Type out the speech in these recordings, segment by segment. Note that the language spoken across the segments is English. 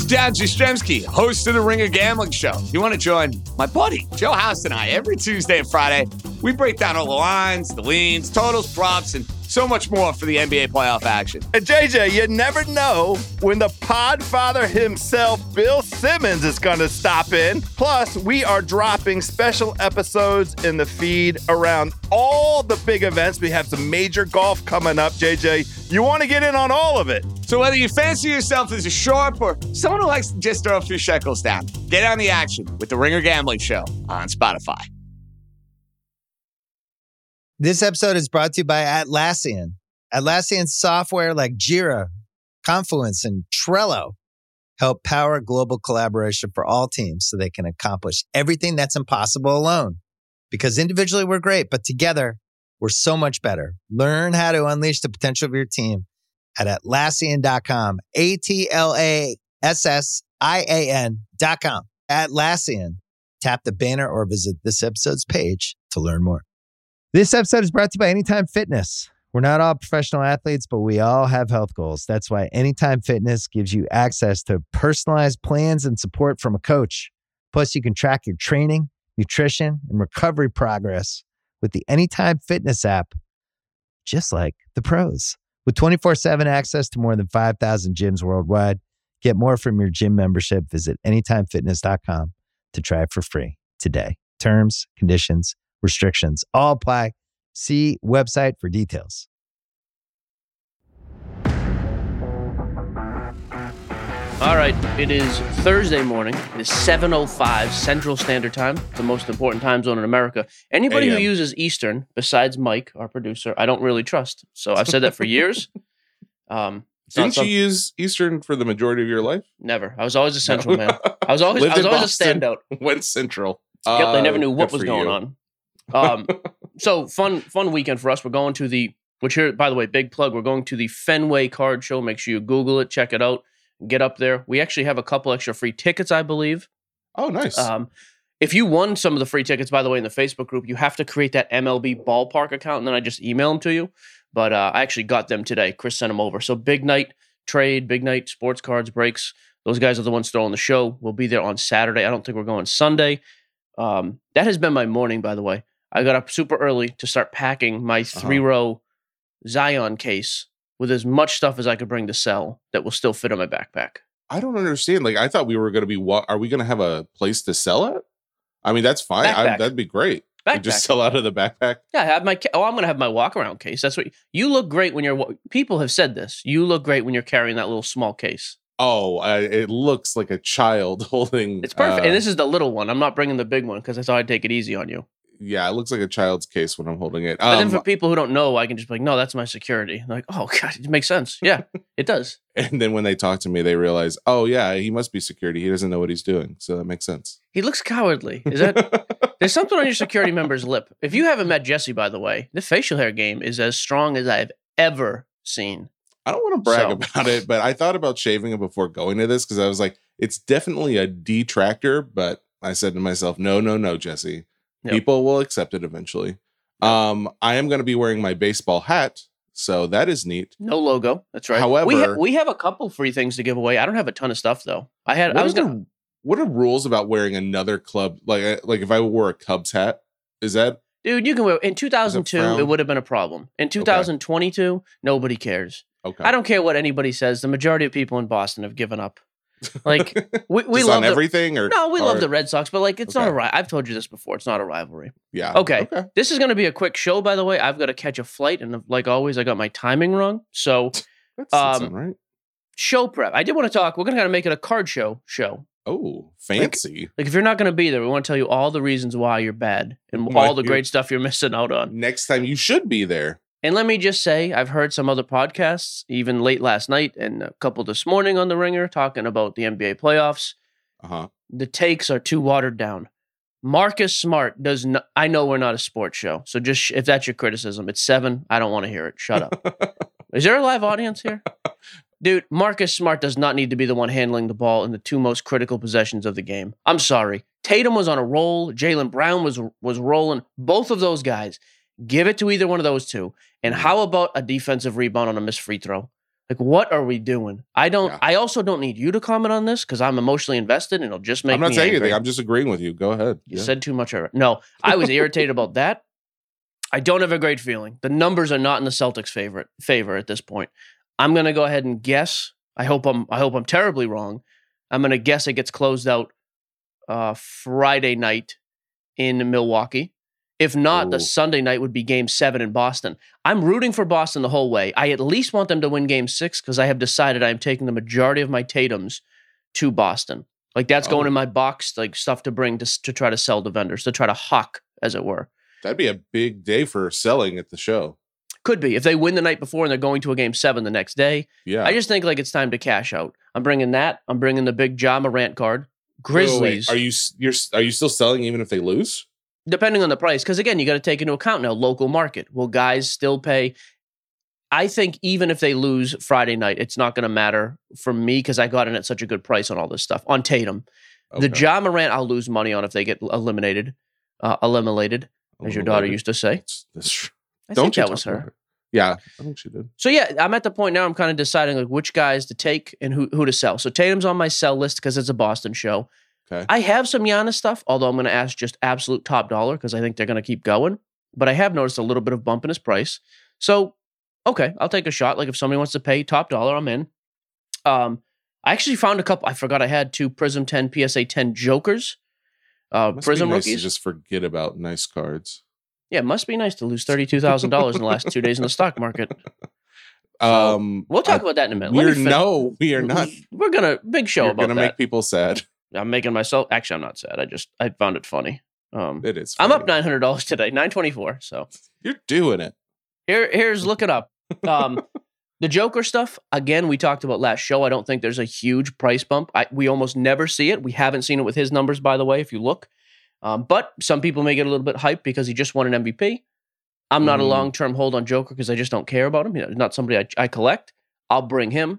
Dan Jastrzemski, host of the Ringer Gambling Show. You want to join my buddy, Joe House, and I every Tuesday and Friday? We break down all the lines, the leans, totals, props, and so much more for the NBA playoff action. And JJ, you never know when the podfather himself, Bill Simmons, is going to stop in. Plus, we are dropping special episodes in the feed around all the big events. We have some major golf coming up, JJ. You want to get in on all of it. So whether you fancy yourself as a sharp or someone who likes to just throw a few shekels down, get on the action with the Ringer Gambling Show on Spotify. This episode is brought to you by Atlassian. Atlassian software like Jira, Confluence, and Trello help power global collaboration for all teams so they can accomplish everything that's impossible alone. Because individually we're great, but together we're so much better. Learn how to unleash the potential of your team at Atlassian.com. Atlassian.com. Atlassian. Tap the banner or visit this episode's page to learn more. This episode is brought to you by Anytime Fitness. We're not all professional athletes, but we all have health goals. That's why Anytime Fitness gives you access to personalized plans and support from a coach. Plus, you can track your training, nutrition, and recovery progress with the Anytime Fitness app, just like the pros. With 24/7 access to more than 5,000 gyms worldwide, get more from your gym membership. Visit anytimefitness.com to try it for free today. Terms, conditions, restrictions all apply. See website for details. All right, it is Thursday morning. It is 7:05 Central Standard Time, the most important time zone in America. Anybody who uses Eastern, besides Mike, our producer, I don't really trust. So I've said that for years. Didn't you use Eastern for the majority of your life? Never. I was always a Central man. I was always a standout. Went Central. Yep, they never knew what was going on. So fun weekend for us. We're going to which here, by the way, big plug. We're going to the Fenway Card Show. Make sure you Google it, check it out, get up there. We actually have a couple extra free tickets, I believe. Oh, nice. If you won some of the free tickets, by the way, in the Facebook group, you have to create that MLB ballpark account, and then I just email them to you. But I actually got them today. Chris sent them over. So big night trade, big night sports cards, breaks. Those guys are the ones throwing the show. We'll be there on Saturday. I don't think we're going Sunday. That has been my morning, by the way. I got up super early to start packing my 3-row Zion case with as much stuff as I could bring to sell that will still fit in my backpack. I don't understand. Like, I thought we were going to be, are we going to have a place to sell it? I mean, that's fine. That'd be great. Just sell out of the backpack. Yeah, I'm going to have my walk around case. That's what you look great when people have said this. You look great when you're carrying that little small case. Oh, it looks like a child holding. It's perfect. And this is the little one. I'm not bringing the big one because I thought I'd take it easy on you. Yeah, it looks like a child's case when I'm holding it. But then for people who don't know, I can just be like, no, that's my security. Like, oh, God, it makes sense. Yeah, it does. And then when they talk to me, they realize, oh, yeah, he must be security. He doesn't know what he's doing. So that makes sense. He looks cowardly. Is that? There's something on your security member's lip. If you haven't met Jesse, by the way, the facial hair game is as strong as I've ever seen. I don't want to brag about it, but I thought about shaving it before going to this because I was like, it's definitely a detractor. But I said to myself, no, Jesse. Yep. People will accept it eventually. Yep. I am going to be wearing my baseball hat, so that is neat. No logo. That's right. However, we have a couple free things to give away. I don't have a ton of stuff though. What are rules about wearing another club? Like if I wore a Cubs hat, is that? Dude, you can wear. In 2002, it would have been a problem. In 2022, nobody cares. Okay. I don't care what anybody says. The majority of people in Boston have given up. Like we love everything, or no, we love the Red Sox, but like it's not a rivalry. I've told you this before. It's not a rivalry. Yeah. Okay. This is going to be a quick show, by the way. I've got to catch a flight, and like always, I got my timing wrong. So, that's right. Show prep. I did want to talk. We're going to kind of make it a card show. Oh, fancy! Like if you're not going to be there, we want to tell you all the reasons why you're bad and all the great stuff you're missing out on. Next time, you should be there. And let me just say, I've heard some other podcasts, even late last night and a couple this morning on The Ringer, talking about the NBA playoffs. The takes are too watered down. Marcus Smart does not. I know we're not a sports show, so just if that's your criticism, it's 7. I don't want to hear it. Shut up. Is there a live audience here? Dude, Marcus Smart does not need to be the one handling the ball in the 2 most critical possessions of the game. I'm sorry. Tatum was on a roll. Jaylen Brown was rolling. Both of those guys. Give it to either one of those 2. And how about a defensive rebound on a missed free throw? Like, what are we doing? I also don't need you to comment on this because I'm emotionally invested and it'll just make me I'm not saying angry. anything. I'm just agreeing with you. Go ahead. You said too much. No, I was irritated about that. I don't have a great feeling. The numbers are not in the Celtics' favor at this point. I'm going to go ahead and guess. I hope I'm terribly wrong. I'm going to guess it gets closed out Friday night in Milwaukee. If not, the Sunday night would be Game 7 in Boston. I'm rooting for Boston the whole way. I at least want them to win Game 6 because I have decided I am taking the majority of my Tatums to Boston. Like, that's going in my box, like stuff to bring to try to sell to vendors, to try to hawk, as it were. That'd be a big day for selling at the show. Could be. If they win the night before and they're going to a Game 7 the next day. Yeah. I just think like it's time to cash out. I'm bringing that. I'm bringing the big Ja Morant card. Grizzlies. Wait, are you still selling even if they lose? Depending on the price, because again, you got to take into account now local market. Will guys still pay? I think even if they lose Friday night, it's not going to matter for me because I got in at such a good price on all this stuff. On Tatum. The Ja Morant, I'll lose money on if they get eliminated, as your daughter used to say. That's true. I think that was her. Yeah, I think she did. So yeah, I'm at the point now I'm kind of deciding like which guys to take and who to sell. So Tatum's on my sell list because it's a Boston show. Okay. I have some Giannis stuff, although I'm going to ask just absolute top dollar because I think they're going to keep going. But I have noticed a little bit of bump in his price. So, okay, I'll take a shot. Like if somebody wants to pay top dollar, I'm in. I actually found a couple. I forgot I had 2 Prism 10 PSA 10 Jokers. Prism nice rookies. To just forget about nice cards. Yeah, it must be nice to lose $32,000 in the last 2 days in the stock market. We'll talk about that in a minute. We are not. We're gonna big show about that. You're gonna make people sad. I'm making myself. Actually, I'm not sad. I found it funny. It is. Funny. I'm up $900 today, $924. So you're doing it. Here's look it up. The Joker stuff again. We talked about last show. I don't think there's a huge price bump. We almost never see it. We haven't seen it with his numbers, by the way. If you look, but some people may get a little bit hyped because he just won an MVP. I'm not a long-term hold on Joker because I just don't care about him. He's not somebody I collect. I'll bring him.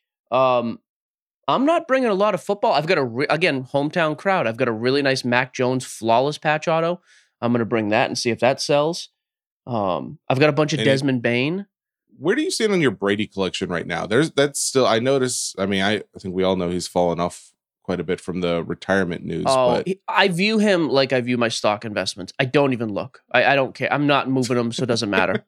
I'm not bringing a lot of football. I've got again, hometown crowd. I've got a really nice Mac Jones flawless patch auto. I'm going to bring that and see if that sells. I've got a bunch of Desmond Bain. Where do you stand on your Brady collection right now? That's still, I notice, I think we all know he's fallen off quite a bit from the retirement news. But I view him like I view my stock investments. I don't even look. I don't care. I'm not moving them, so it doesn't matter.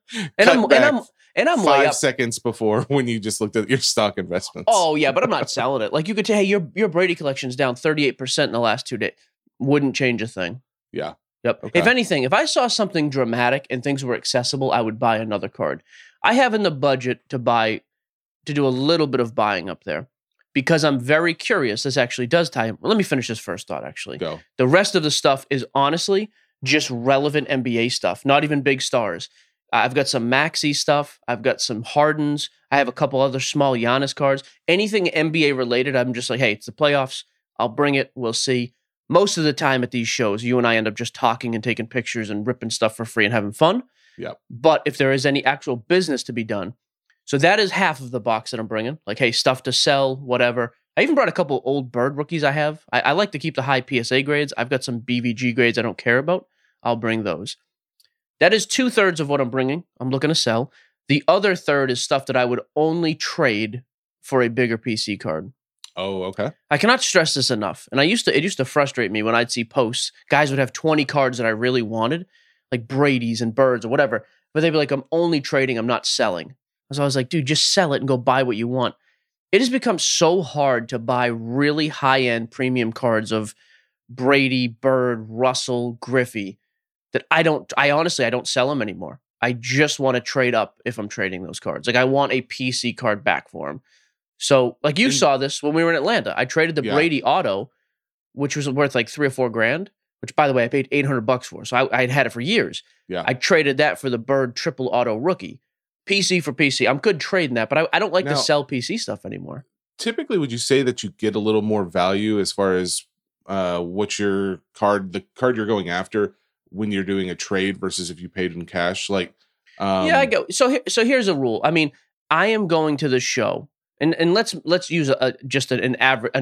And I'm 5 seconds before when you just looked at your stock investments. Oh yeah, but I'm not selling it. Like you could say, hey, your Brady collection's down 38% in the last 2 days. Wouldn't change a thing. Yeah. Yep. Okay. If anything, if I saw something dramatic and things were accessible, I would buy another card. I have in the budget to do a little bit of buying up there because I'm very curious. This actually does tie in. Well, let me finish this first thought, actually. Go. The rest of the stuff is honestly just relevant NBA stuff, not even big stars. I've got some Maxey stuff. I've got some Hardens. I have a couple other small Giannis cards. Anything NBA related, I'm just like, hey, it's the playoffs. I'll bring it. We'll see. Most of the time at these shows, you and I end up just talking and taking pictures and ripping stuff for free and having fun. Yep. But if there is any actual business to be done, so that is half of the box that I'm bringing. Like, hey, stuff to sell, whatever. I even brought a couple old Bird rookies I have. I like to keep the high PSA grades. I've got some BVG grades I don't care about. I'll bring those. That is 2/3 of what I'm bringing. I'm looking to sell. The other third is stuff that I would only trade for a bigger PC card. Oh, okay. I cannot stress this enough. And it used to frustrate me when I'd see posts. Guys would have 20 cards that I really wanted, like Brady's and Birds or whatever. But they'd be like, I'm only trading, I'm not selling. So I was like, dude, just sell it and go buy what you want. It has become so hard to buy really high-end premium cards of Brady, Bird, Russell, Griffey that I honestly don't sell them anymore. I just want to trade up if I'm trading those cards. Like I want a PC card back for them. So like you saw this when we were in Atlanta. I traded the Brady auto, which was worth like $3 or $4 grand, which by the way, I paid $800 for. So I'd had it for years. Yeah. I traded that for the Bird triple auto rookie. PC for PC. I'm good trading that, but I don't like to sell PC stuff anymore. Typically, would you say that you get a little more value as far as what the card you're going after when you're doing a trade versus if you paid in cash? Like, yeah, I go. So here's a rule. I mean, I am going to the show, and let's use an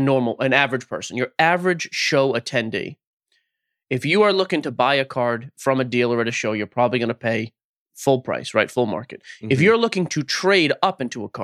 average person, your average show attendee. If you are looking to buy a card from a dealer at a show, you're probably going to pay full price, right? Full market. Mm-hmm. If you're looking to trade up into a card,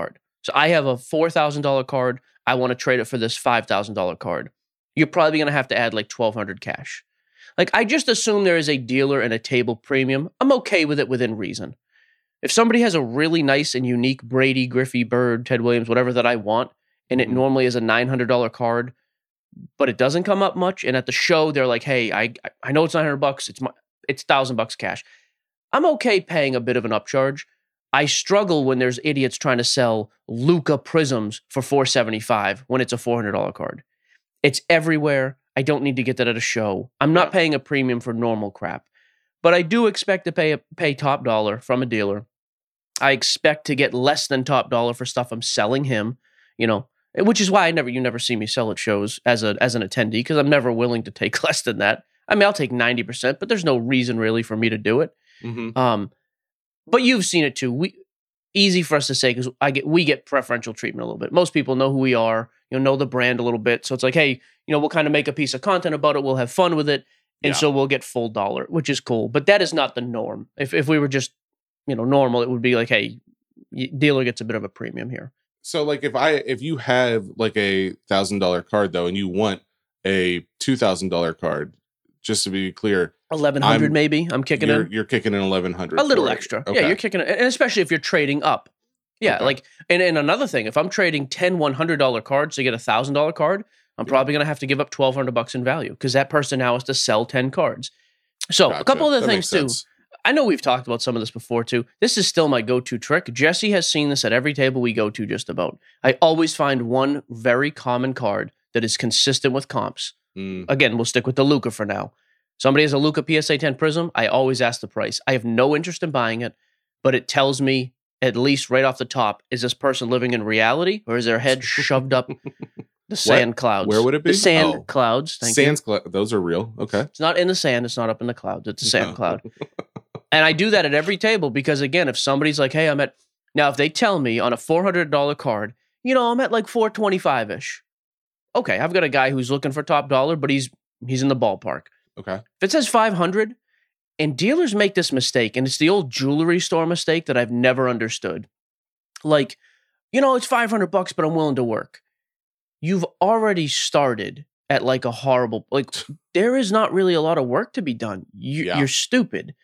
So I have a $4,000 card. I want to trade it for this $5,000 card. You're probably going to have to add like $1,200 cash. Like, I just assume there is a dealer and a table premium. I'm okay with it within reason. If somebody has a really nice and unique Brady, Griffey, Bird, Ted Williams, whatever that I want, and it normally is a $900 card, but it doesn't come up much, and at the show they're like, "Hey, I know it's $900. It's $1,000 cash." I'm okay paying a bit of an upcharge. I struggle when there's idiots trying to sell Luka Prisms for $475 when it's a $400 card. It's everywhere. I don't need to get that at a show. I'm not paying a premium for normal crap, but I do expect to pay top dollar from a dealer. I expect to get less than top dollar for stuff I'm selling him, which is why you never see me sell at shows as an attendee, because I'm never willing to take less than that. I mean, I'll take 90%, but there's no reason really for me to do it. Mm-hmm. But you've seen it too. Easy for us to say because we get preferential treatment a little bit. Most people know who we are, know the brand a little bit. So it's like, hey, we'll kind of make a piece of content about it. We'll have fun with it. And so we'll get full dollar, which is cool. But that is not the norm. If we were just, normal, it would be like, hey, dealer gets a bit of a premium here. So like if you have like a $1,000 card though, and you want a $2,000 card, just to be clear, 1,100 maybe. I'm kicking in. You're kicking in 1,100. A little extra. Okay. Yeah, you're kicking it, and especially if you're trading up. Yeah, okay. And another thing, if I'm trading 10 $100 cards to get a $1,000 card, I'm probably going to have to give up $1,200 in value because that person now has to sell 10 cards. So a couple other things too. I know we've talked about some of this before too. This is still my go-to trick. Jesse has seen this at every table we go to just about. I always find one very common card that is consistent with comps. Again, we'll stick with the Luka for now. Somebody has a Luka PSA 10 Prism, I always ask the price. I have no interest in buying it, but it tells me, at least right off the top, is this person living in reality or is their head shoved up the sand clouds? Where would it be? The sand clouds. Those are real. Okay. It's not in the sand. It's not up in the clouds. It's a sand cloud. And I do that at every table because, again, if somebody's like, hey, now if they tell me on a $400 card, I'm at like $425-ish. Okay, I've got a guy who's looking for top dollar, but he's in the ballpark. Okay. If it says 500, and dealers make this mistake, and it's the old jewelry store mistake that I've never understood. Like, it's $500, but I'm willing to work. You've already started at like a horrible, there is not really a lot of work to be done. You're stupid.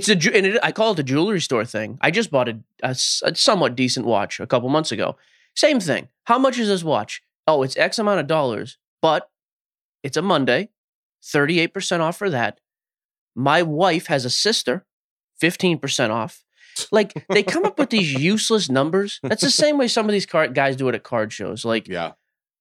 I call it the jewelry store thing. I just bought a somewhat decent watch a couple months ago. Same thing. How much is this watch? Oh, it's X amount of dollars, but it's a Monday, 38% off for that. My wife has a sister, 15% off. Like, they come up with these useless numbers. That's the same way some of these guys do it at card shows. Like, yeah.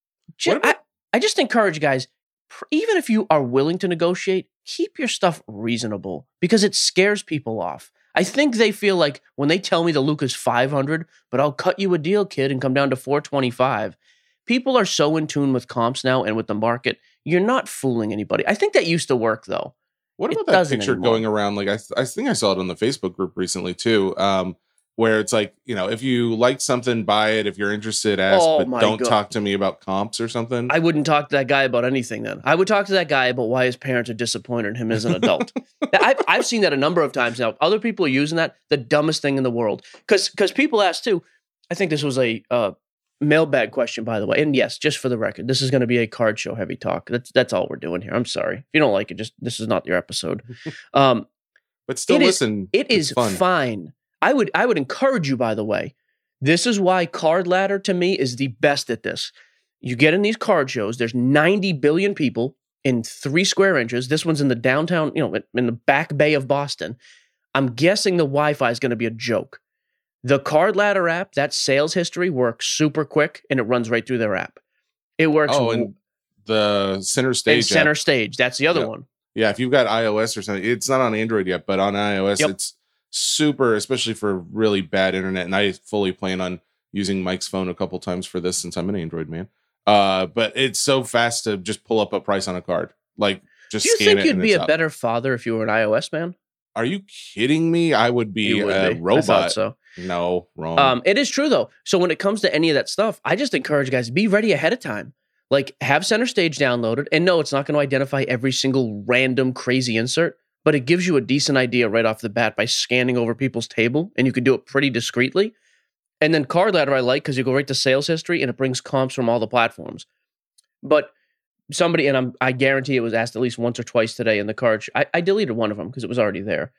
I just encourage guys, even if you are willing to negotiate, keep your stuff reasonable because it scares people off. I think they feel like when they tell me the Luka's 500, but I'll cut you a deal, kid, and come down to 425. People are so in tune with comps now and with the market. You're not fooling anybody. I think that used to work though. What about that picture going around? Like I think I saw it on the Facebook group recently too, where it's like, if you like something, buy it. If you're interested, ask, but don't talk to me about comps or something. I wouldn't talk to that guy about anything then. I would talk to that guy about why his parents are disappointed in him as an adult. I've seen that a number of times now. Other people are using that, the dumbest thing in the world. Because people ask too, I think this was a mailbag question, by the way. And yes, just for the record, this is going to be a card show heavy talk. That's all we're doing here. I'm sorry. If you don't like it, this is not your episode. But still listen. It is fine. I would encourage you, by the way. This is why Card Ladder to me is the best at this. You get in these card shows, there's 90 billion people in 3 square inches. This one's in the downtown, in the back bay of Boston. I'm guessing the Wi-Fi is going to be a joke. The Card Ladder app, that sales history works super quick, and it runs right through their app. It works. Oh, and the Center Stage. Center Stage, that's the other one. Yeah, if you've got iOS or something, it's not on Android yet, but on iOS, it's super, especially for really bad internet. And I fully plan on using Mike's phone a couple times for this since I'm an Android man. But it's so fast to just pull up a price on a card. Like, just scan it. Do you think you'd be a better father if you were an iOS man? Are you kidding me? I would be a robot. I thought so. No, wrong. It is true though. So when it comes to any of that stuff, I just encourage guys, be ready ahead of time. Like, have Center Stage downloaded. And no, it's not going to identify every single random crazy insert, but it gives you a decent idea right off the bat by scanning over people's table, and you can do it pretty discreetly. And then Card Ladder I like because you go right to sales history and it brings comps from all the platforms. But somebody, and I guarantee it was asked at least once or twice today in the card. I deleted one of them because it was already there.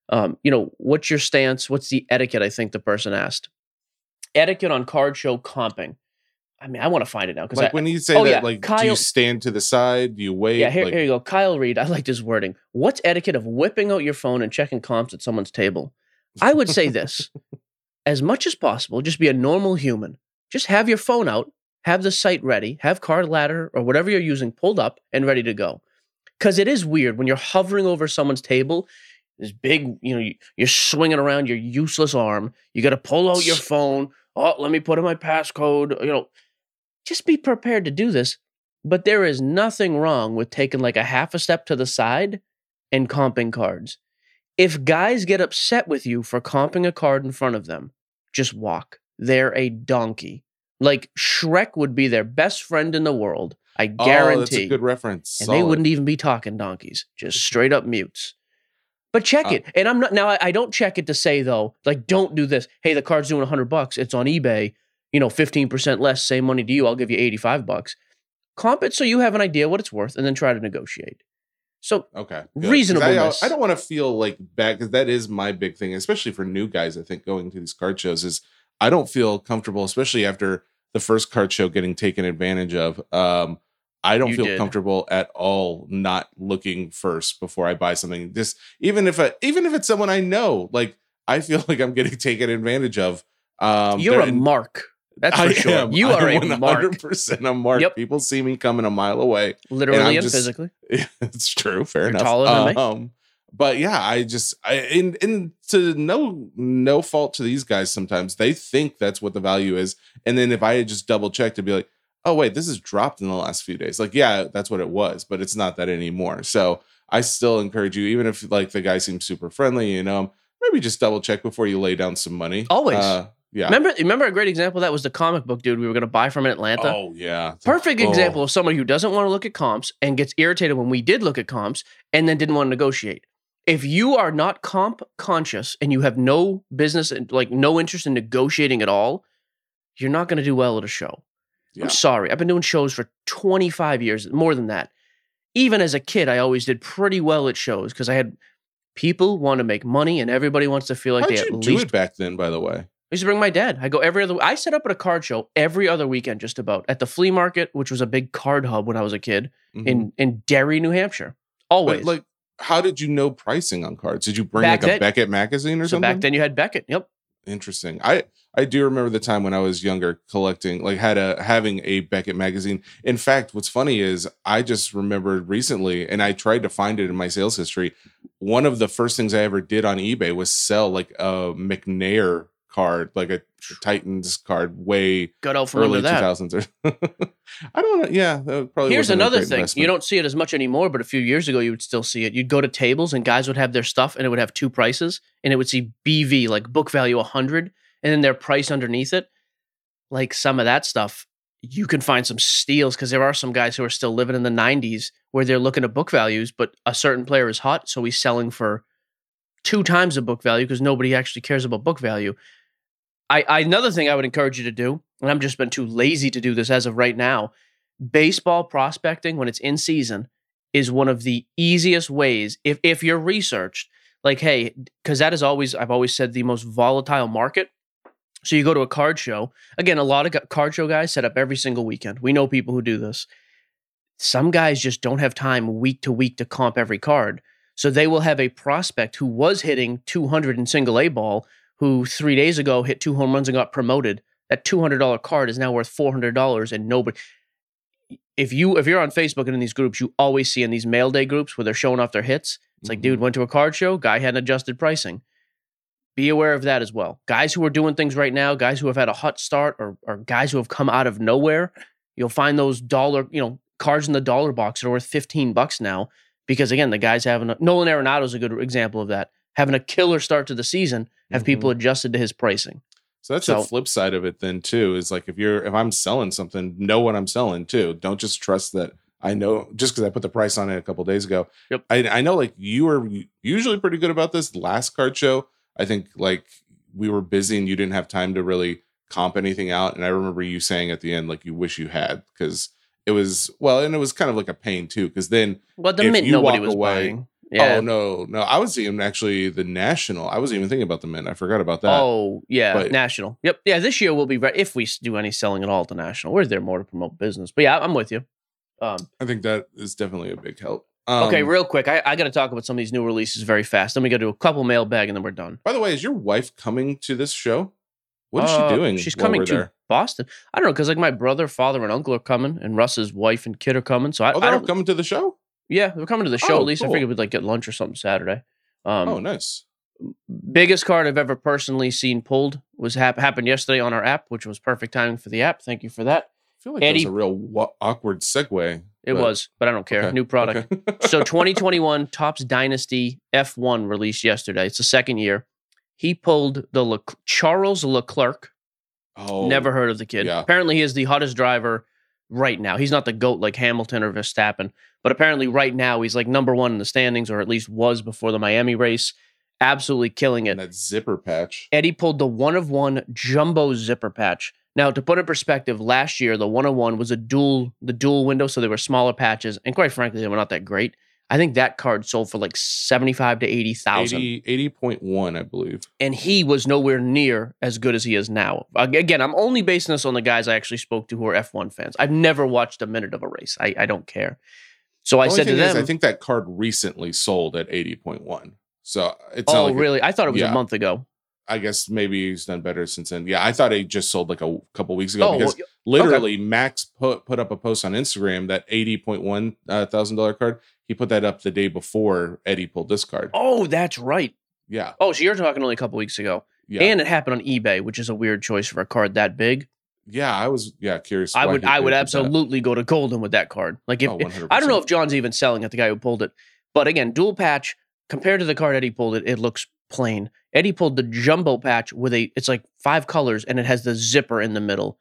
What's your stance? What's the etiquette? I think the person asked. Etiquette on card show comping. I mean, I want to find it now. Like when you say that, like, Kyle, do you stand to the side? Do you wait? Yeah, here you go. Kyle Reed, I like his wording. What's etiquette of whipping out your phone and checking comps at someone's table? I would say this. As much as possible, just be a normal human. Just have your phone out, have the site ready, have Card Ladder or whatever you're using pulled up and ready to go. Because it is weird when you're hovering over someone's table, this big, you're swinging around your useless arm. You got to pull out your phone. Oh, let me put in my passcode. Just be prepared to do this. But there is nothing wrong with taking like a half a step to the side and comping cards. If guys get upset with you for comping a card in front of them, just walk. They're a donkey. Like Shrek would be their best friend in the world. I guarantee. Oh, that's a good reference. And Solid. they wouldn't even be talking donkeys. Just straight up mutes. But check it. And I'm not now. I don't check it to say though, like, don't do this. Hey, the card's doing $100. It's on eBay. 15% less, same money to you. I'll give you $85. Comp it so you have an idea what it's worth, and then try to negotiate. So okay, reasonableness. I don't want to feel like bad because that is my big thing, especially for new guys. I think going to these card shows is I don't feel comfortable, especially after the first card show getting taken advantage of. I don't feel comfortable at all not looking first before I buy something. Just even if it's someone I know, like I feel like I'm getting taken advantage of. You're a mark. That's for sure. You are a mark. 100% a mark. Yep. People see me coming a mile away. Literally and physically. It's true. Fair enough. Taller than me. But yeah, and to no fault to these guys, sometimes they think that's what the value is. And then if I had just double checked to be like, oh wait, this has dropped in the last few days. Like, yeah, that's what it was, but it's not that anymore. So I still encourage you, even if like the guy seems super friendly, maybe just double check before you lay down some money. Always. Yeah. Remember a great example of that was the comic book dude we were going to buy from in Atlanta. Oh yeah. Perfect example of somebody who doesn't want to look at comps and gets irritated when we did look at comps and then didn't want to negotiate. If you are not comp conscious and you have no business, like no interest in negotiating at all, you're not going to do well at a show. Yeah. I'm sorry. I've been doing shows for 25 years, more than that. Even as a kid, I always did pretty well at shows because I had people want to make money and everybody wants to feel like How'd they at you least do it back then, by the way. I used to bring my dad. I go I set up at a card show every other weekend, just about at the flea market, which was a big card hub when I was a kid in Derry, New Hampshire. Always. But, like, how did you know pricing on cards? Did you bring a Beckett magazine or something? Back then you had Beckett. Yep. Interesting. I do remember the time when I was younger collecting, like having a Beckett magazine. In fact, what's funny is I just remembered recently, and I tried to find it in my sales history. One of the first things I ever did on eBay was sell like a McNair card, like a Titans card, way got out from early under that. 2000s. I don't know. Yeah, that probably. Here's another thing. You don't see it as much anymore, but a few years ago you would still see it. You'd go to tables and guys would have their stuff, and it would have two prices, and it would see BV, like book value 100, and then their price underneath it. Like some of that stuff, you can find some steals because there are some guys who are still living in the 90s where they're looking at book values, but a certain player is hot, so he's selling for 2 times the book value because nobody actually cares about book value. Another thing I would encourage you to do, and I've just been too lazy to do this as of right now, baseball prospecting when it's in season is one of the easiest ways if you're researched. Like, hey, because that is always, I've always said, the most volatile market. So you go to a card show. Again, a lot of card show guys set up every single weekend. We know people who do this. Some guys just don't have time week to week to comp every card. So they will have a prospect who was hitting 200 in single A ball, who 3 days ago hit 2 home runs and got promoted. That $200 card is now worth $400, and nobody. If you're on Facebook and in these groups, you always see in these mail day groups where they're showing off their hits. It's like, dude, went to a card show, guy hadn't adjusted pricing. Be aware of that as well. Guys who are doing things right now, guys who have had a hot start, or guys who have come out of nowhere, you'll find those cards in the dollar box that are worth $15 now. Because again, the guys having Nolan Arenado is a good example of that. Having a killer start to the season, have people adjusted to his pricing. So that's the flip side of it then too, is like if I'm selling something, know what I'm selling too. Don't just trust that I know just because I put the price on it a couple of days ago. Yep. I know like you were usually pretty good about this last card show. I think like we were busy and you didn't have time to really comp anything out. And I remember you saying at the end, like, you wish you had, because it was, well, and it was kind of like a pain too, because then the Mint nobody was buying. Yeah. Oh, no. I was even actually the National. I wasn't even thinking about the Mint. I forgot about that. Oh, yeah. But, National. Yep. Yeah, this year we'll be ready if we do any selling at all at the National. We're there more to promote business. But yeah, I'm with you. I think that is definitely a big help. Okay, real quick. I got to talk about some of these new releases very fast. Then we got to do a couple mailbag and then we're done. By the way, is your wife coming to this show? What is she doing? She's coming to there? Boston. I don't know, because like my brother, father, and uncle are coming, and Russ's wife and kid are coming. So they're all coming to the show? Yeah, they're coming to the show. At least cool. I figured we'd like get lunch or something Saturday. Nice. Biggest card I've ever personally seen pulled was happened yesterday on our app, which was perfect timing for the app. Thank you for that. I feel like that was a real awkward segue. It was, but I don't care. Okay. New product. Okay. So 2021 Topps Dynasty F1 released yesterday. It's the second year. He pulled the Charles Leclerc. Oh, never heard of the kid. Yeah. Apparently, he is the hottest driver right now. He's not the GOAT like Hamilton or Verstappen, but apparently right now he's like number one in the standings, or at least was before the Miami race. Absolutely killing it. And that zipper patch. Eddie pulled the 1-of-1 jumbo zipper patch. Now, to put in perspective, last year the 1-of-1 was the dual window, so they were smaller patches, and quite frankly, they were not that great. I think that card sold for like 75 to 80,000. 80.1, I believe. And he was nowhere near as good as he is now. Again, I'm only basing this on the guys I actually spoke to who are F1 fans. I've never watched a minute of a race. I don't care. So I said to them, I think that card recently sold at 80.1. So it's not like really? I thought it was a month ago. I guess maybe he's done better since then. Yeah, I thought he just sold like a couple weeks ago because literally Max put up a post on Instagram that $80.1 $1,000 card. He put that up the day before Eddie pulled this card. Oh, that's right. Yeah. Oh, so you're talking only a couple weeks ago. Yeah. And it happened on eBay, which is a weird choice for a card that big. Yeah, I was curious. I would absolutely go to Golden with that card. Like if I don't know if John's even selling it, the guy who pulled it. But again, dual patch compared to the card Eddie pulled it looks plain. Eddie pulled the jumbo patch with it's like 5 colors and it has the zipper in the middle.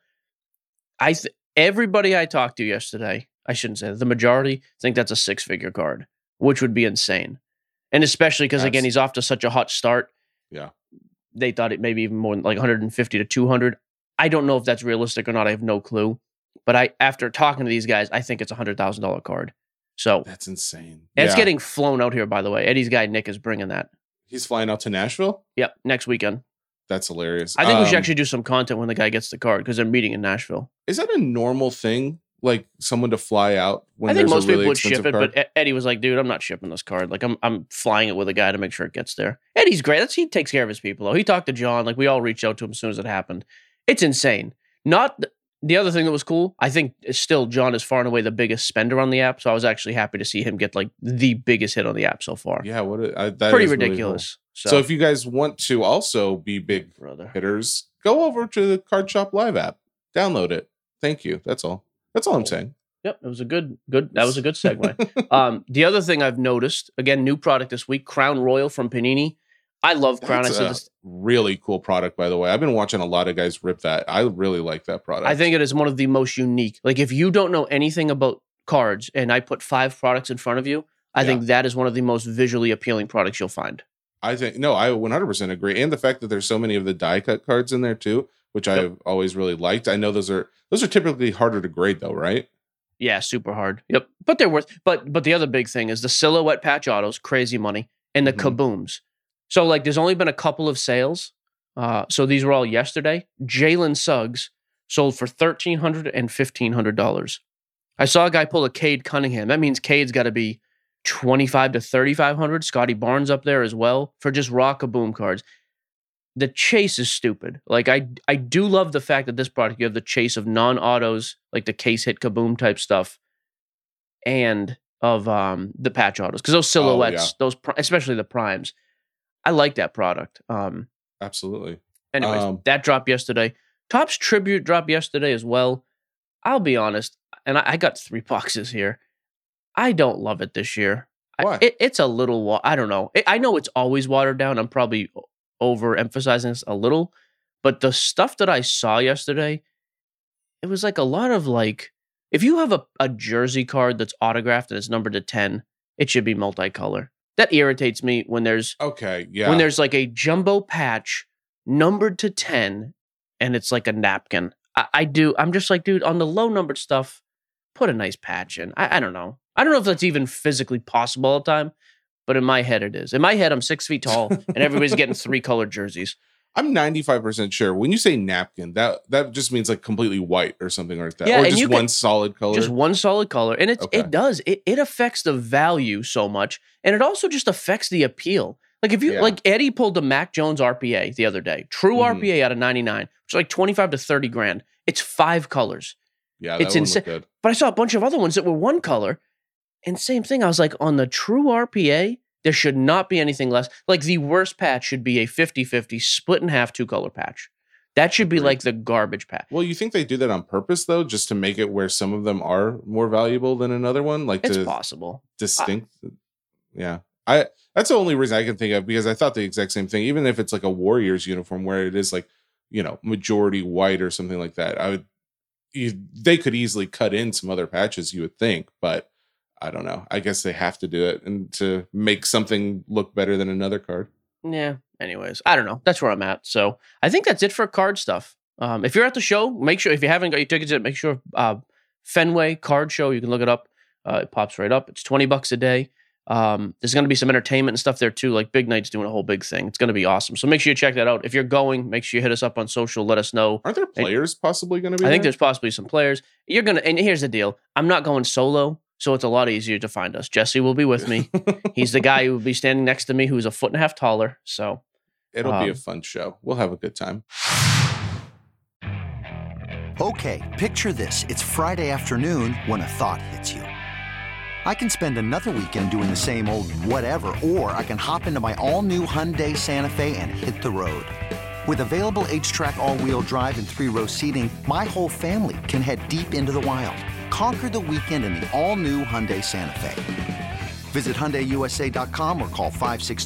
Everybody I talked to yesterday, I shouldn't say that, the majority think that's a 6-figure card, which would be insane. And especially because again, he's off to such a hot start. Yeah. They thought it maybe even more than like 150 to 200. I don't know if that's realistic or not. I have no clue. But after talking to these guys, I think it's a $100,000 card. So that's insane. And it's getting flown out here, by the way. Eddie's guy, Nick, is bringing that. He's flying out to Nashville? Yep, next weekend. That's hilarious. I think we should actually do some content when the guy gets the card because they're meeting in Nashville. Is that a normal thing? Like someone to fly out when I think most really people would ship it, card? but Eddie was like, dude, I'm not shipping this card. Like I'm flying it with a guy to make sure it gets there. Eddie's great. He takes care of his people, though. He talked to John. Like we all reached out to him as soon as it happened. It's insane. Not the other thing that was cool, I think still John is far and away the biggest spender on the app. So I was actually happy to see him get like the biggest hit on the app so far. Yeah, that pretty is ridiculous. Really cool. So if you guys want to also be big hitters, go over to the Card Shop Live app. Download it. Thank you. That's all. That's all I'm saying. Yep, it was a good. That was a good segue. The other thing I've noticed, again, new product this week, Crown Royal from Panini. I love Crown. That's a really cool product, by the way. I've been watching a lot of guys rip that. I really like that product. I think it is one of the most unique. Like if you don't know anything about cards and I put 5 products in front of you, I think that is one of the most visually appealing products you'll find. I 100% agree. And the fact that there's so many of the die cut cards in there too, which I've always really liked. I know those are typically harder to grade though, right? Yeah, super hard. Yep. But they're worth but the other big thing is the silhouette patch autos, crazy money, and the kabooms. So like there's only been a couple of sales. So these were all yesterday. Jalen Suggs sold for $1,300 and $1,500. I saw a guy pull a Cade Cunningham. That means Cade's got to be $2,500 to $3,500. Scotty Barnes up there as well for just raw kaboom cards. The chase is stupid. Like I do love the fact that this product, you have the chase of non-autos, like the case hit kaboom type stuff, and of the patch autos. Because those silhouettes, those especially the primes, I like that product. Absolutely. Anyways, that dropped yesterday. Topps Tribute dropped yesterday as well. I'll be honest, and I got 3 boxes here. I don't love it this year. Why? It's a little, I don't know. I know it's always watered down. I'm probably overemphasizing this a little, but the stuff that I saw yesterday, it was like a lot of like, if you have a jersey card that's autographed and it's numbered to 10, it should be multicolor. That irritates me when there's when there's like a jumbo patch numbered to 10 and it's like a napkin. I'm just like, dude, on the low numbered stuff, put a nice patch in. I don't know. I don't know if that's even physically possible all the time, but in my head it is. In my head, I'm 6 feet tall and everybody's getting 3 colored jerseys. I'm 95% sure when you say napkin, that just means like completely white or something like that. Yeah, or just one solid color. Just one solid color. And it affects the value so much. And it also just affects the appeal. Like if you like Eddie pulled the Mac Jones RPA the other day. True RPA out of 99, which is like 25 to 30 grand. It's 5 colors. Yeah, it's insane. Good. But I saw a bunch of other ones that were one color. And same thing. I was like, on the true RPA, there should not be anything less. Like the worst patch should be a 50-50 split in half 2-color patch. That should be like the garbage patch. Well, you think they do that on purpose though, just to make it where some of them are more valuable than another one? Like it's possible. Distinct. Yeah. That's the only reason I can think of, because I thought the exact same thing. Even if it's like a Warriors uniform where it is like, majority white or something like that, they could easily cut in some other patches, you would think, but I don't know. I guess they have to do it and to make something look better than another card. Yeah. Anyways, I don't know. That's where I'm at. So I think that's it for card stuff. If you're at the show, make sure, if you haven't got your tickets yet, make sure Fenway Card Show, you can look it up. It pops right up. It's $20 a day. There's going to be some entertainment and stuff there too. Like Big Night's doing a whole big thing. It's going to be awesome. So make sure you check that out. If you're going, make sure you hit us up on social. Let us know. Aren't there players possibly going to be I think there's possibly some players. And here's the deal. I'm not going solo, so it's a lot easier to find us. Jesse will be with me. He's the guy who will be standing next to me, who's a 1.5 feet taller. So it'll be a fun show. We'll have a good time. Okay, picture this. It's Friday afternoon when a thought hits you. I can spend another weekend doing the same old whatever, or I can hop into my all-new Hyundai Santa Fe and hit the road. With available H-Track all-wheel drive and 3-row seating, my whole family can head deep into the wild. Conquer the weekend in the all-new Hyundai Santa Fe. Visit HyundaiUSA.com or call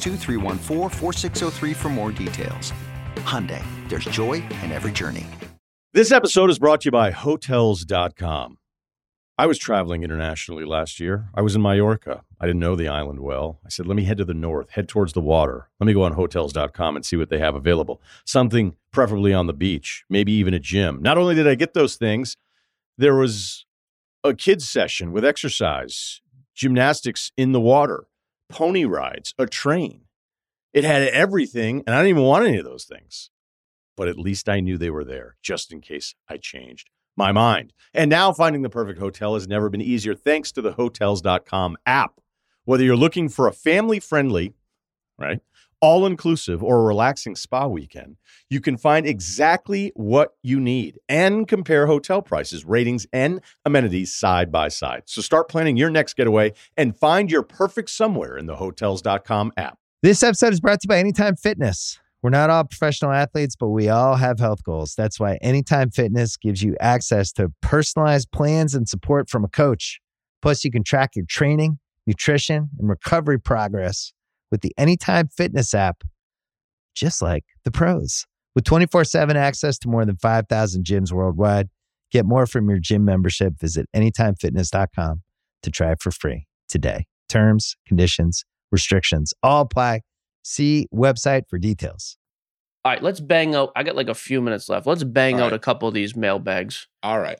562-314-4603 for more details. Hyundai, there's joy in every journey. This episode is brought to you by Hotels.com. I was traveling internationally last year. I was in Mallorca. I didn't know the island well. I said, let me head to the north, head towards the water. Let me go on Hotels.com and see what they have available. Something preferably on the beach, maybe even a gym. Not only did I get those things, there was a kids session with exercise, gymnastics in the water, pony rides, a train. It had everything, and I didn't even want any of those things. But at least I knew they were there, just in case I changed my mind. And now finding the perfect hotel has never been easier thanks to the Hotels.com app. Whether you're looking for a family-friendly, right, all-inclusive or a relaxing spa weekend, you can find exactly what you need and compare hotel prices, ratings, and amenities side by side. So start planning your next getaway and find your perfect somewhere in the Hotels.com app. This episode is brought to you by Anytime Fitness. We're not all professional athletes, but we all have health goals. That's why Anytime Fitness gives you access to personalized plans and support from a coach. Plus, you can track your training, nutrition, and recovery progress with the Anytime Fitness app, just like the pros. With 24/7 access to more than 5,000 gyms worldwide, get more from your gym membership. Visit anytimefitness.com to try it for free today. Terms, conditions, restrictions all apply. See website for details. All right, let's bang out. I got like a few minutes left. Let's bang out a couple of these mailbags. All right.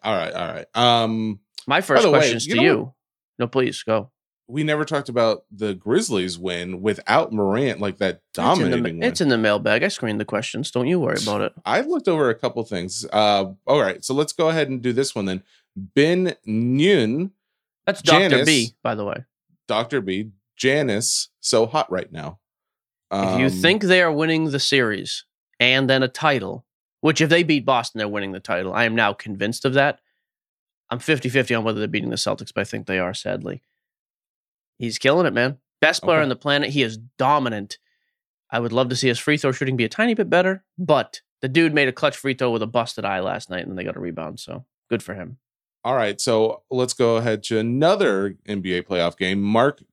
My first question is to you. No, please go. We never talked about the Grizzlies win without Morant, like that dominating win. It's in the mailbag. I screened the questions. Don't you worry about it. I've looked over a couple things. All right, so let's go ahead and do this one then. Ben Nyun. That's Dr. B, by the way. Dr. B. Janice, so hot right now. If you think they are winning the series and then a title, which if they beat Boston, they're winning the title. I am now convinced of that. I'm 50-50 on whether they're beating the Celtics, but I think they are, sadly. He's killing it, man. Best player on the planet. He is dominant. I would love to see his free throw shooting be a tiny bit better, but the dude made a clutch free throw with a busted eye last night, and then they got a rebound, so good for him. All right, so let's go ahead to another NBA playoff game. Mark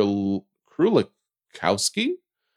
Krulikowski.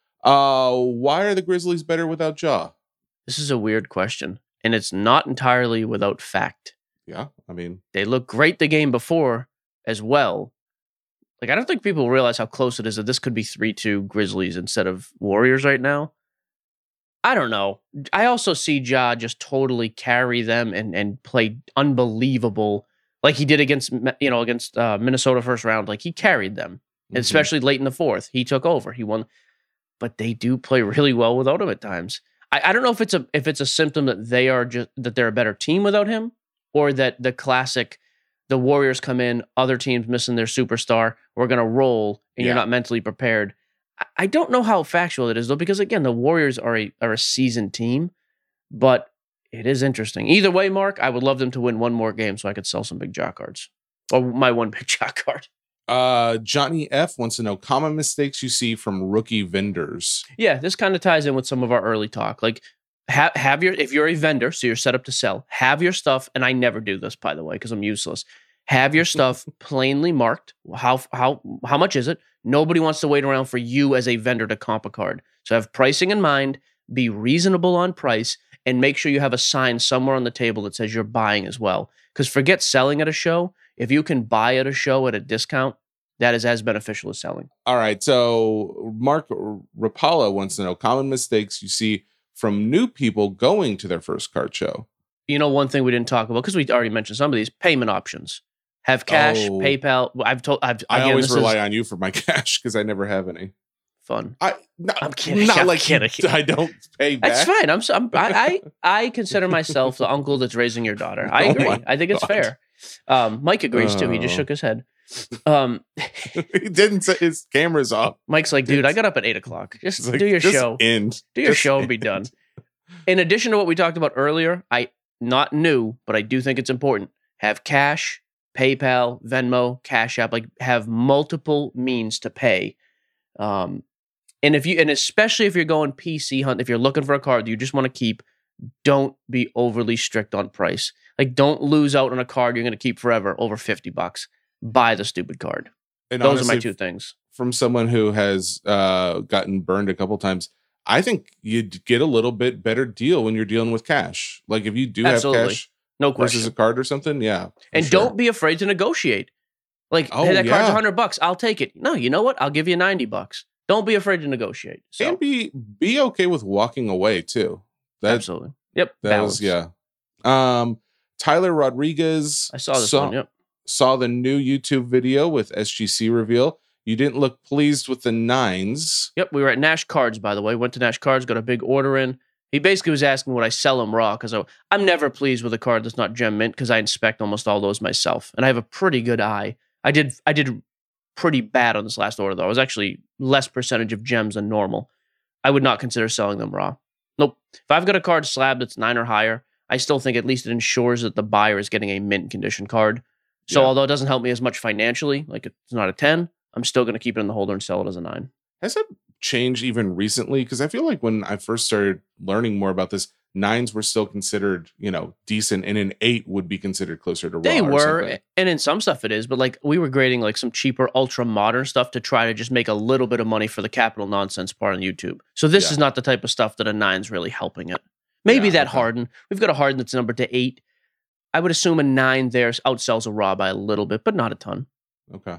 Why are the Grizzlies better without Ja? This is a weird question, and it's not entirely without fact. Yeah, I mean, they look great the game before as well. Like, I don't think people realize how close it is that this could be 3-2 Grizzlies instead of Warriors right now. I don't know. I also see Ja just totally carry them and play unbelievable, like he did against Minnesota first round. Like he carried them, especially late in the fourth. He took over. He won, but they do play really well without him at times. I don't know if it's a symptom that they're a better team without him, or that the Warriors come in, other teams missing their superstar, we're gonna roll, and you're not mentally prepared. I don't know how factual it is though, because again, the Warriors are a seasoned team, but it is interesting. Either way, Mark, I would love them to win one more game so I could sell some big Ja cards, or my one big Ja card. Johnny F wants to know common mistakes you see from rookie vendors. Yeah, this kind of ties in with some of our early talk. Like, if you're a vendor, so you're set up to sell, have your stuff, and I never do this, by the way, because I'm useless. Have your stuff plainly marked. How much is it? Nobody wants to wait around for you as a vendor to comp a card. So have pricing in mind, be reasonable on price, and make sure you have a sign somewhere on the table that says you're buying as well. Because forget selling at a show. If you can buy at a show at a discount, that is as beneficial as selling. All right. So Mark Rapala wants to know common mistakes you see from new people going to their first card show. You know, one thing we didn't talk about, because we already mentioned some of these, payment options. Have cash, PayPal. I always rely on you for my cash because I never have any. Fun. I'm kidding. I'm kidding. I don't pay back. That's fine. I consider myself the uncle that's raising your daughter. I agree. I think it's fair. Mike agrees too. He just shook his head. He didn't set his cameras off. Mike's like, dude, I got up at 8:00. Just do your show. Do your show and be done. In addition to what we talked about earlier, not new, but I do think it's important. Have cash, PayPal, Venmo, Cash App, like have multiple means to pay. And especially if you're going PC hunt, if you're looking for a card that you just want to keep, don't be overly strict on price. Like don't lose out on a card you're going to keep forever over $50. Buy the stupid card. And those honestly, are my two things. From someone who has gotten burned a couple times, I think you'd get a little bit better deal when you're dealing with cash. Like if you do have cash, no question, versus a card or something, yeah. And don't be afraid to negotiate. Like, hey, that card's $100. I'll take it. No, you know what? I'll give you $90. Don't be afraid to negotiate. So. And be okay with walking away too. Absolutely. Yep. That was Tyler Rodriguez. I saw this one. Yep. Saw the new YouTube video with SGC reveal. You didn't look pleased with the 9s. Yep, we were at Nash Cards, by the way. Went to Nash Cards, got a big order in. He basically was asking would I sell them raw, because I'm never pleased with a card that's not gem mint, because I inspect almost all those myself, and I have a pretty good eye. I did pretty bad on this last order, though. I was actually less percentage of gems than normal. I would not consider selling them raw. Nope. If I've got a card slab that's 9 or higher, I still think at least it ensures that the buyer is getting a mint condition card. So although it doesn't help me as much financially, like it's not a 10, I'm still going to keep it in the holder and sell it as a 9. Has that changed even recently? Because I feel like when I first started learning more about this, 9s were still considered, decent, and an 8 would be considered closer to raw. They were, and in some stuff it is, but like we were grading like some cheaper, ultra modern stuff to try to just make a little bit of money for the capital nonsense part on YouTube. So this is not the type of stuff that a 9's really helping it. Maybe that Harden. We've got a Harden that's numbered to 8. I would assume a 9 there outsells a raw by a little bit, but not a ton. Okay.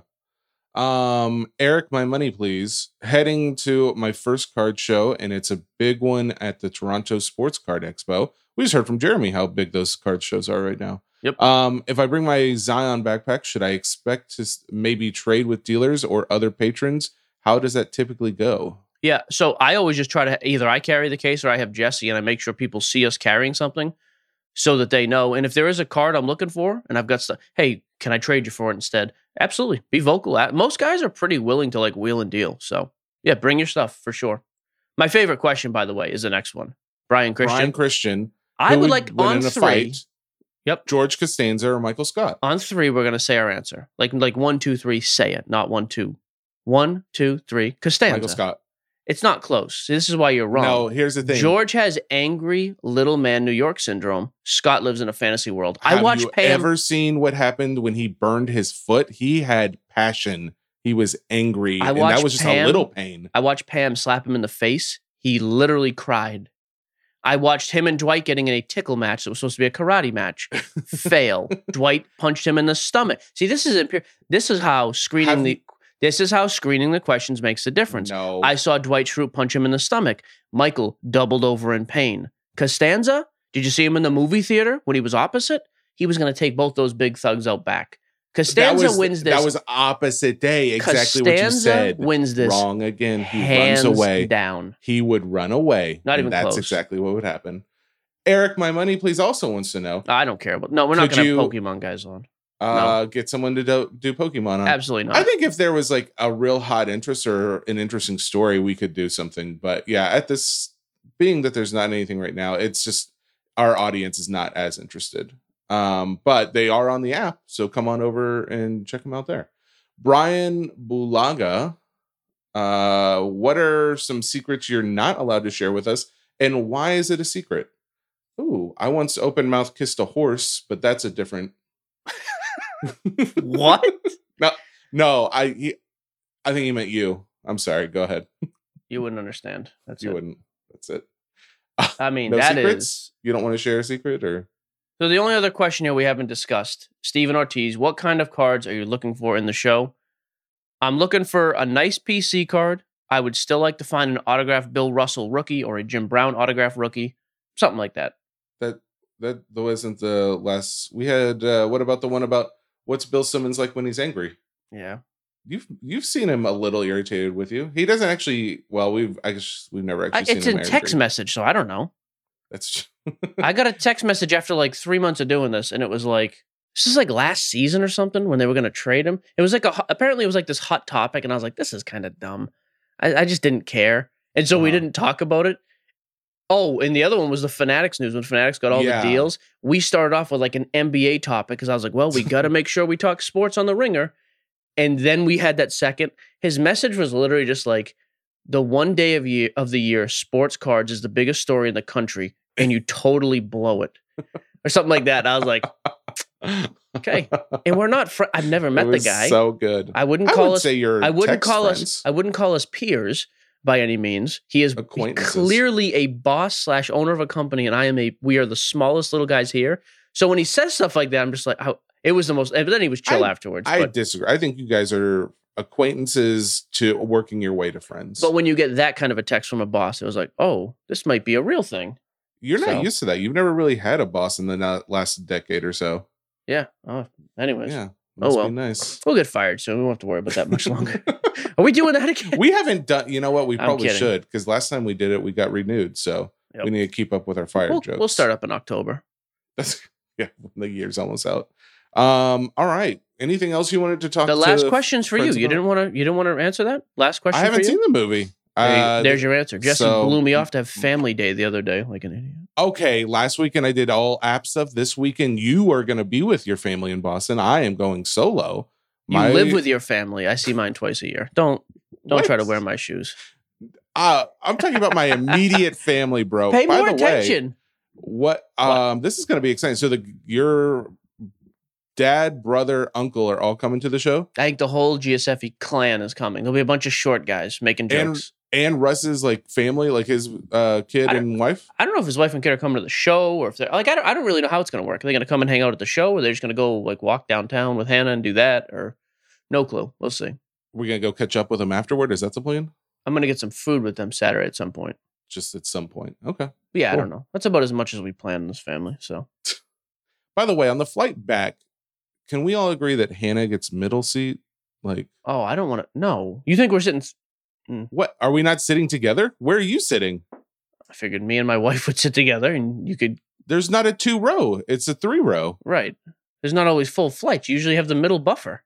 Eric, my money, please. Heading to my first card show, and it's a big one at the Toronto Sports Card Expo. We just heard from Jeremy how big those card shows are right now. Yep. If I bring my Zion backpack, should I expect to maybe trade with dealers or other patrons? How does that typically go? Yeah, so I always just try to either I carry the case or I have Jesse, and I make sure people see us carrying something so that they know. And if there is a card I'm looking for and I've got stuff, hey, can I trade you for it instead? Absolutely. Be vocal. Most guys are pretty willing to like wheel and deal. So yeah, bring your stuff for sure. My favorite question, by the way, is the next one. Brian Christian. I would like on 3. Fight, yep. George Costanza or Michael Scott. On 3, we're going to say our answer. Like 1, 2, 3, say it, not 1, 2. 1, 2, 3, Costanza. Michael Scott. It's not close. This is why you're wrong. No, here's the thing. George has angry little man New York syndrome. Scott lives in a fantasy world. Have you ever seen what happened when he burned his foot? He had passion. He was angry. And that was just a little pain. I watched Pam slap him in the face. He literally cried. I watched him and Dwight getting in a tickle match that was supposed to be a karate match. Fail. Dwight punched him in the stomach. See, this is how screening This is how screening the questions makes the difference. No. I saw Dwight Schrute punch him in the stomach. Michael doubled over in pain. Costanza, did you see him in the movie theater when he was opposite? He was going to take both those big thugs out back. Costanza wins this. That was opposite day. Exactly what you said. Wins this. Wrong again. He hands runs away. Down. He would run away. Not even that's close. Exactly what would happen. Eric, my money, please also wants to know. I don't care about. No, we're not going to have Pokemon guys on. Get someone to do Pokemon on. Absolutely not. I think if there was like a real hot interest or an interesting story, we could do something. But yeah, at this being that there's not anything right now, it's just our audience is not as interested. But they are on the app, so come on over and check them out there. Brian Bulaga, what are some secrets you're not allowed to share with us, and why is it a secret? Ooh, I once open mouth kissed a horse, but that's a different. What? No, I think he meant you. I'm sorry. Go ahead. You wouldn't understand. You wouldn't. That's it. I mean, no that secrets? is. You don't want to share a secret, or? So the only other question here we haven't discussed, Steven Ortiz, what kind of cards are you looking for in the show? I'm looking for a nice PC card. I would still like to find an autographed Bill Russell rookie or a Jim Brown autograph rookie, something like that. That wasn't the last. We had. What about the one about what's Bill Simmons like when he's angry? Yeah, you've seen him a little irritated with you. He doesn't actually. Well, I guess we've never actually seen him. It's in text message, so I don't know. That's. I got a text message after like 3 months of doing this, and it was like, this is like last season or something when they were going to trade him. It was like apparently it was like this hot topic, and I was like, this is kind of dumb. I just didn't care, and so we didn't talk about it. Oh, and the other one was the Fanatics news when Fanatics got all the deals. We started off with like an NBA topic because I was like, well, we got to make sure we talk sports on the Ringer. And then we had that second. His message was literally just like, the one day of the year, sports cards is the biggest story in the country, and you totally blow it. Or something like that. And I was like, okay. And we're not I've never met the guy. So good. I wouldn't call us peers. By any means, he is clearly a boss / owner of a company, and we are the smallest little guys here. So when he says stuff like that, I'm just like, it was the most. But then he was chill afterwards. I disagree. I think you guys are acquaintances to working your way to friends. But when you get that kind of a text from a boss, it was like, oh, this might be a real thing. You're not used to that. You've never really had a boss in the last decade or so. Yeah. Oh, anyways. Yeah. Must be nice. We'll get fired soon. We won't have to worry about that much longer. Are we doing that again? We haven't done. You know what? We probably should, because last time we did it, we got renewed. So we need to keep up with our fire jokes. We'll start up in October. The year's almost out. All right. Anything else you wanted to talk? The last question's for you. You didn't want to answer that last question. I haven't seen the movie. There's your answer. Jesse blew me off to have family day the other day, like an idiot. Okay, last weekend I did all app stuff. This weekend you are going to be with your family in Boston. I am going solo. You live with your family. I see mine twice a year. Don't try to wear my shoes. I'm talking about my immediate family, bro. Pay more attention. What? This is going to be exciting. So your dad, brother, uncle are all coming to the show? I think the whole GSFE clan is coming. There'll be a bunch of short guys making jokes. And Russ's like family, like his kid and wife? I don't know if his wife and kid are coming to the show, or if they're like, I don't really know how it's going to work. Are they going to come and hang out at the show, or are they just going to go like walk downtown with Hannah and do that? Or no clue. We'll see. We're going to go catch up with them afterward. Is that the plan? I'm going to get some food with them Saturday at some point. Just at some point. Okay. But yeah, cool. I don't know. That's about as much as we plan in this family. So, by the way, on the flight back, can we all agree that Hannah gets middle seat? Like, oh, I don't want to. No, you think we're sitting? What? Are we not sitting together? Where are you sitting? I figured me and my wife would sit together, and you could. There's not a 2-row. It's a 3-row. Right. There's not always full flights. You usually have the middle buffer.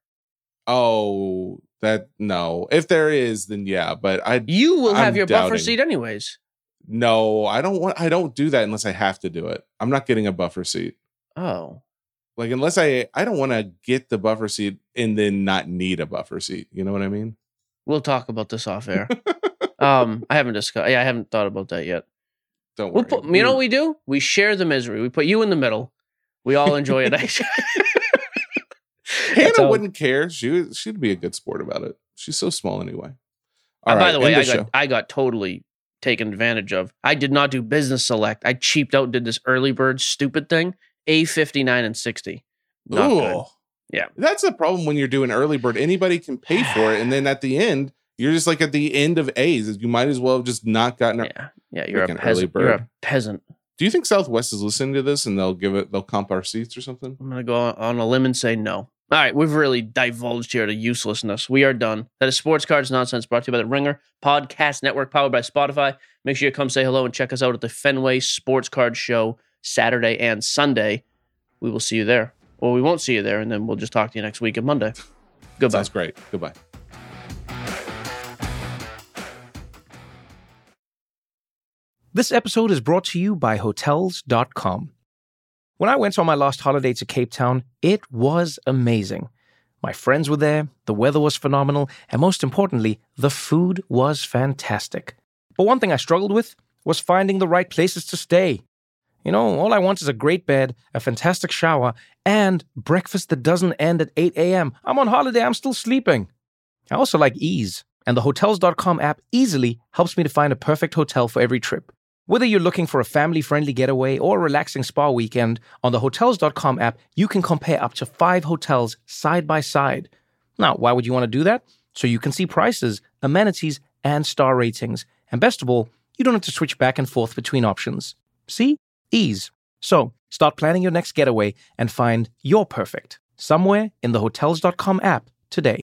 Oh, no. If there is, then yeah. But you will have your buffer seat anyways. No, I don't do that unless I have to do it. I'm not getting a buffer seat. Oh. Like, unless I don't want to get the buffer seat and then not need a buffer seat. You know what I mean? We'll talk about this off air. I haven't discussed. Yeah, I haven't thought about that yet. Don't worry. You know what we do? We share the misery. We put you in the middle. We all enjoy it. Hannah wouldn't care. She'd be a good sport about it. She's so small anyway. By the way, I got totally taken advantage of. I did not do business select. I cheaped out and did this early bird stupid thing. A59 and 60. Not good. Yeah. That's the problem when you're doing early bird. Anybody can pay for it. And then at the end, you're just like at the end of A's. You might as well have just not gotten you're a peasant. You're a peasant. Do you think Southwest is listening to this and they'll comp our seats or something? I'm going to go on a limb and say no. All right, we've really divulged here to uselessness. We are done. That is Sports Cards Nonsense, brought to you by the Ringer Podcast Network, powered by Spotify. Make sure you come say hello and check us out at the Fenway Sports Card Show Saturday and Sunday. We will see you there. Or we won't see you there, and then we'll just talk to you next week on Monday. Goodbye. Sounds great. Goodbye. This episode is brought to you by Hotels.com. When I went on my last holiday to Cape Town, it was amazing. My friends were there, the weather was phenomenal, and most importantly, the food was fantastic. But one thing I struggled with was finding the right places to stay. You know, all I want is a great bed, a fantastic shower, and breakfast that doesn't end at 8 a.m. I'm on holiday, I'm still sleeping. I also like ease, and the Hotels.com app easily helps me to find a perfect hotel for every trip. Whether you're looking for a family-friendly getaway or a relaxing spa weekend, on the Hotels.com app, you can compare up to 5 hotels side by side. Now, why would you want to do that? So you can see prices, amenities, and star ratings. And best of all, you don't have to switch back and forth between options. See? Ease. So, start planning your next getaway and find your perfect somewhere in the Hotels.com app today.